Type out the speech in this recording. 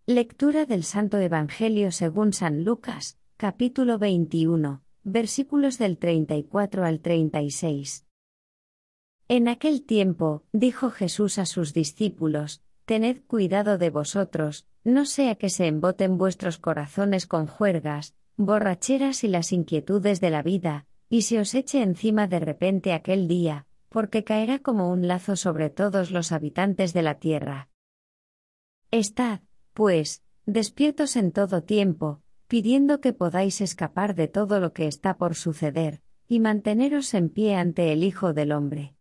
Lectura del Santo Evangelio según San Lucas, capítulo 21, versículos del 34 al 36. En aquel tiempo, dijo Jesús a sus discípulos: Tened cuidado de vosotros, no sea que se emboten vuestros corazones con juergas, borracheras y las inquietudes de la vida, y se os eche encima de repente aquel día, porque caerá como un lazo sobre todos los habitantes de la tierra. Estad, pues, despiertos en todo tiempo, pidiendo que podáis escapar de todo lo que está por suceder, y manteneros en pie ante el Hijo del Hombre.